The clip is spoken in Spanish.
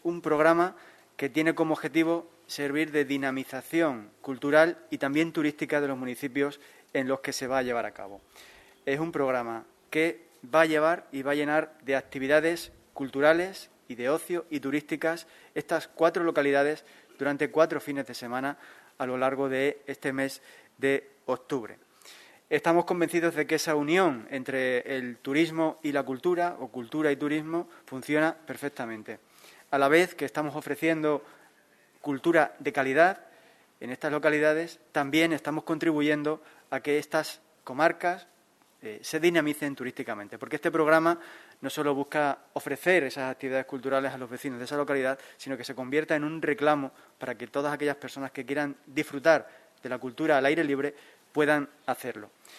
un programa que tiene como objetivo servir de dinamización cultural y también turística de los municipios en los que se va a llevar a cabo. Es un programa que va a llevar y va a llenar de actividades culturales y de ocio y turísticas estas 4 localidades durante 4 fines de semana a lo largo de este mes de octubre. Estamos convencidos de que esa unión entre el turismo y la cultura, o cultura y turismo, funciona perfectamente. A la vez que estamos ofreciendo cultura de calidad en estas localidades, también estamos contribuyendo a que estas comarcas se dinamicen turísticamente, porque este programa no solo busca ofrecer esas actividades culturales a los vecinos de esa localidad, sino que se convierta en un reclamo para que todas aquellas personas que quieran disfrutar de la cultura al aire libre puedan hacerlo.